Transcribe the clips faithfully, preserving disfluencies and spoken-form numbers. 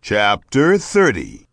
Chapter thirty.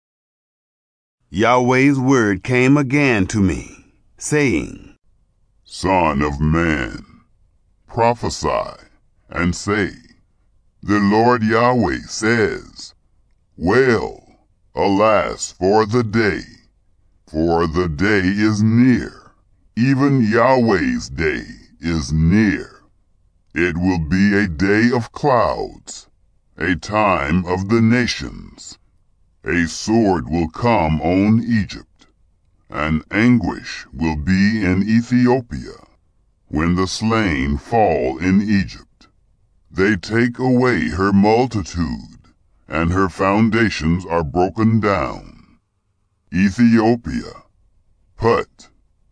Yahweh's word came again to me, saying, Son of man, prophesy, and say, The Lord Yahweh says, Well, alas for the day, for the day is near, even Yahweh's day is near. It will be a day of clouds, a time of the nations. A sword will come on Egypt, and anguish will be in Ethiopia, when the slain fall in Egypt. They take away her multitude, and her foundations are broken down. Ethiopia, Put,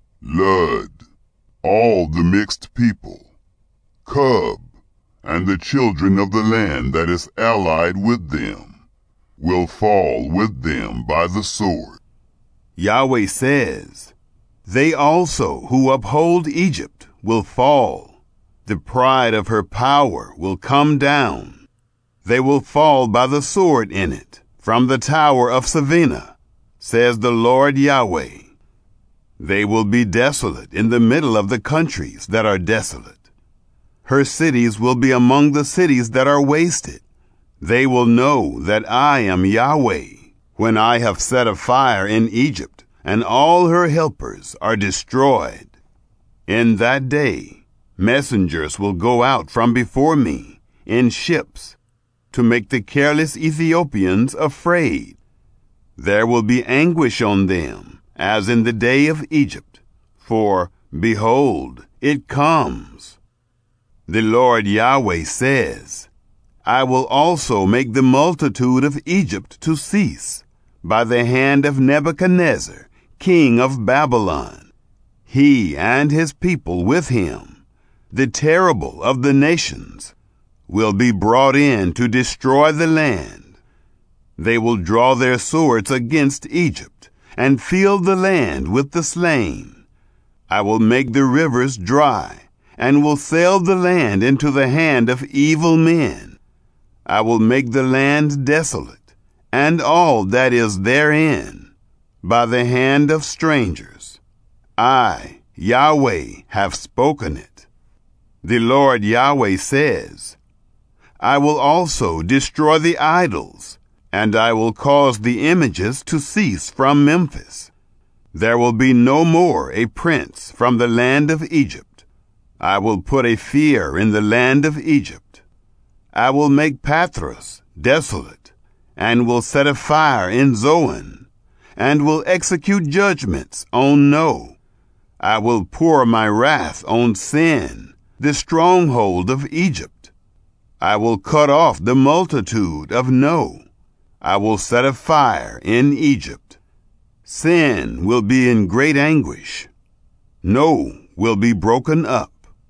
Lud, all the mixed people, Cub, and the children of the land that is allied with them, will fall with them by the sword. Yahweh says, They also who uphold Egypt will fall. The pride of her power will come down. They will fall by the sword in it, from the tower of Savannah, says the Lord Yahweh. They will be desolate in the middle of the countries that are desolate. Her cities will be among the cities that are wasted. They will know that I am Yahweh, when I have set a fire in Egypt, and all her helpers are destroyed. In that day, messengers will go out from before me in ships, to make the careless Ethiopians afraid. There will be anguish on them, as in the day of Egypt, for, behold, it comes. The Lord Yahweh says, I will also make the multitude of Egypt to cease, by the hand of Nebuchadnezzar, king of Babylon. He and his people with him, the terrible of the nations, will be brought in to destroy the land. They will draw their swords against Egypt, and fill the land with the slain. I will make the rivers dry, and will sell the land into the hand of evil men. I will make the land desolate, and all that is therein, by the hand of strangers. I, Yahweh, have spoken it. The Lord Yahweh says, I will also destroy the idols, and I will cause the images to cease from Memphis. There will be no more a prince from the land of Egypt. I will put a fear in the land of Egypt. I will make Pathros desolate, and will set a fire in Zoan, and will execute judgments on No. I will pour my wrath on Sin, the stronghold of Egypt. I will cut off the multitude of No. I will set a fire in Egypt. Sin will be in great anguish. No will be broken up.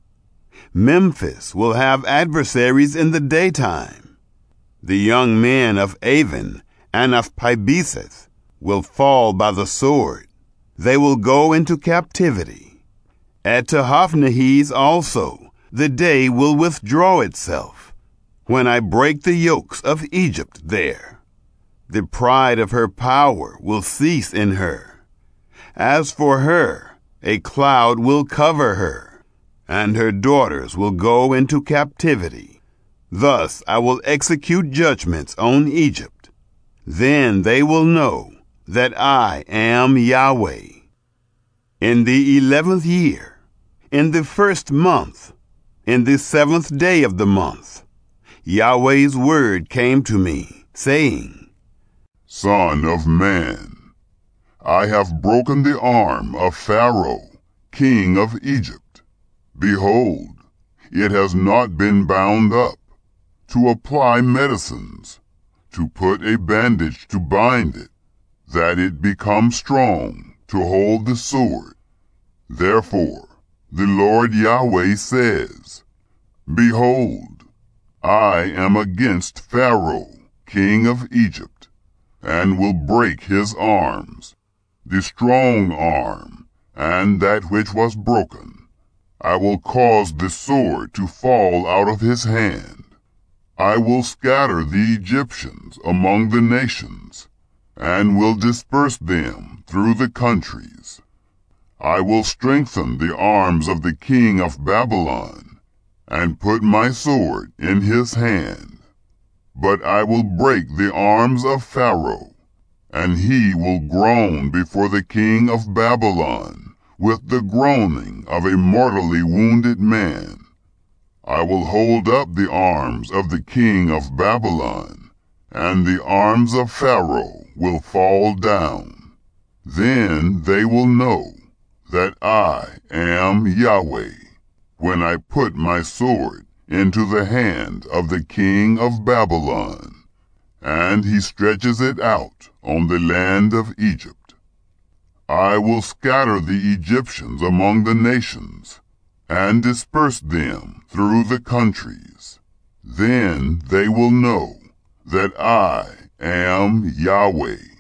Memphis will have adversaries in the daytime. The young men of Avon and of Pibeseth will fall by the sword. They will go into captivity. At Tehaphnehes also the day will withdraw itself, when I break the yokes of Egypt there. The pride of her power will cease in her. As for her, a cloud will cover her, and her daughters will go into captivity. Thus I will execute judgments on Egypt. Then they will know that I am Yahweh. In the eleventh year, in the first month, in the seventh day of the month, Yahweh's word came to me, saying, Son of man, I have broken the arm of Pharaoh, king of Egypt. Behold, it has not been bound up, to apply medicines, to put a bandage to bind it, that it become strong to hold the sword. Therefore, the Lord Yahweh says, Behold, I am against Pharaoh, king of Egypt, and will break his arms, the strong arm, and that which was broken. I will cause the sword to fall out of his hand. I will scatter the Egyptians among the nations, and will disperse them through the countries. I will strengthen the arms of the king of Babylon, and put my sword in his hand. But I will break the arms of Pharaoh, and he will groan before the king of Babylon with the groaning of a mortally wounded man. I will hold up the arms of the king of Babylon, and the arms of Pharaoh will fall down. Then they will know that I am Yahweh, when I put my sword into the hand of the king of Babylon, and he stretches it out on the land of Egypt. I will scatter the Egyptians among the nations, and disperse them through the countries. Then they will know that I am Yahweh.